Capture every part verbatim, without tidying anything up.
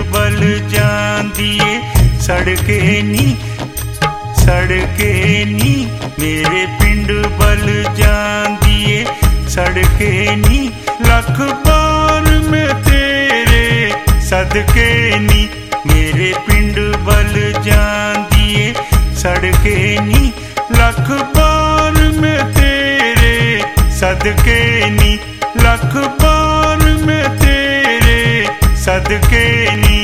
बल जांदी ए सड़के नी सड़के नी मेरे पिंड बल जांदी ए सड़के नी लख बार मैं तेरे सदके नी मेरे पिंड बल जांदी ए सड़के नी लख बार मैं तेरे सदके नी लख बार मैं तेरे सदके नी।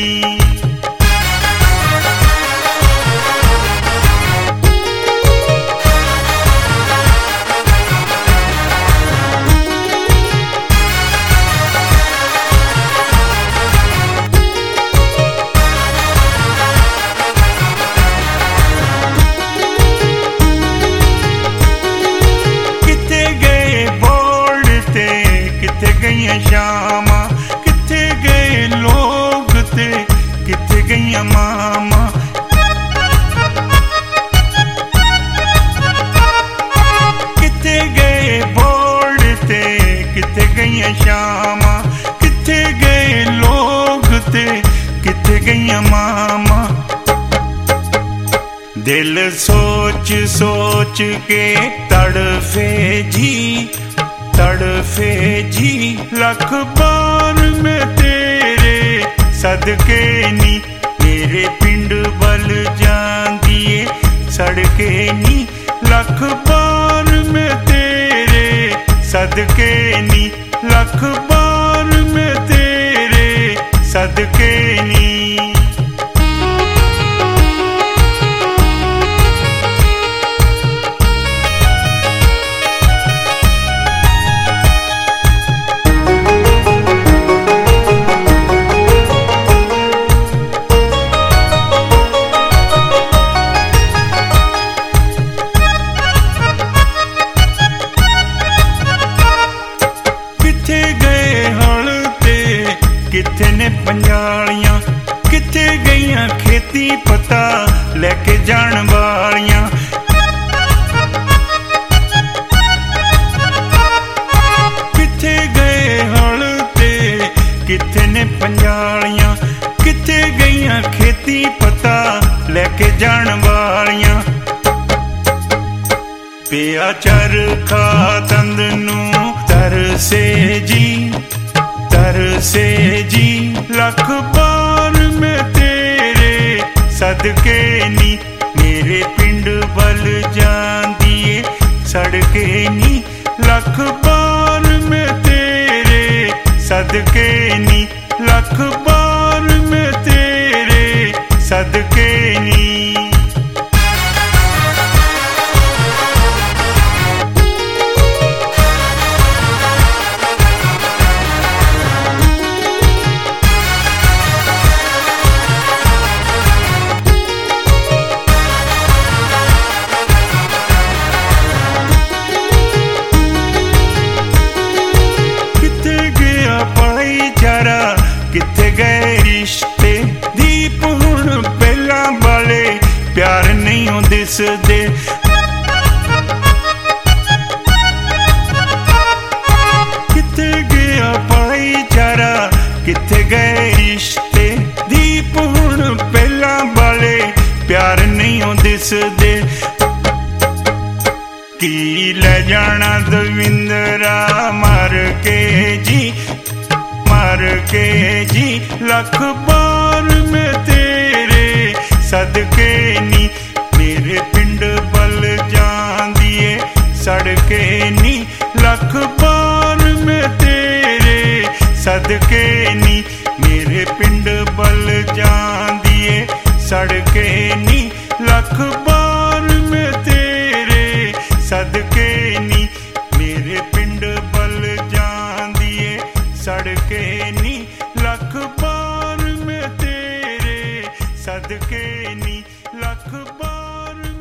शामा किथे गए लोग ते किथे गईया मामा किथे गए बोर्ड ते किथे गईया शामा किथे गए लोग ते किथे गईया मामा। दिल सोच सोच के तड़फे जी तड़फे जी लख बार मैं तेरे सदके नी मेरे पिंड बल जांदी ए सड़के नी लख बार मैं तेरे सदके नी लख बार मैं तेरे सदके नी। किथे ने पंजालियां किथे गईयां खेती पता लेके जान वालियां किथे गए हल ते किथे ने पंजालियां किथे गईयां खेती पता लेके जान वालियां। पिया चरखा तंद नू तरसे जी तरसे जी लख बार मैं तेरे सदके नी मेरे पिंड बल जांदी ए सड़के नी लख बार मैं तेरे सदके नी लख बार मैं तेरे सदके नी। किथे गए रिश्ते दीप हुण पहला वाले प्यार नहीं हो दिसदे किथे गया भाईचारा किथे गए रिश्ते दीप हुण पहला वाले प्यार नहीं हो दिसदे। की ले जाना दविंदरा मार के जी मार के जी लख बार मैं तेरे सदके नी मेरे पिंड बल जांदी ए सड़के नी लख बार मैं तेरे सदके नी मेरे पिंड बल जांदी ए सड़के नी लख बार मैं तेरे सदके नी मेरे पिंड बल जांदी ए सड़के नी लख बार मैं तेरे सदके नी लख बार।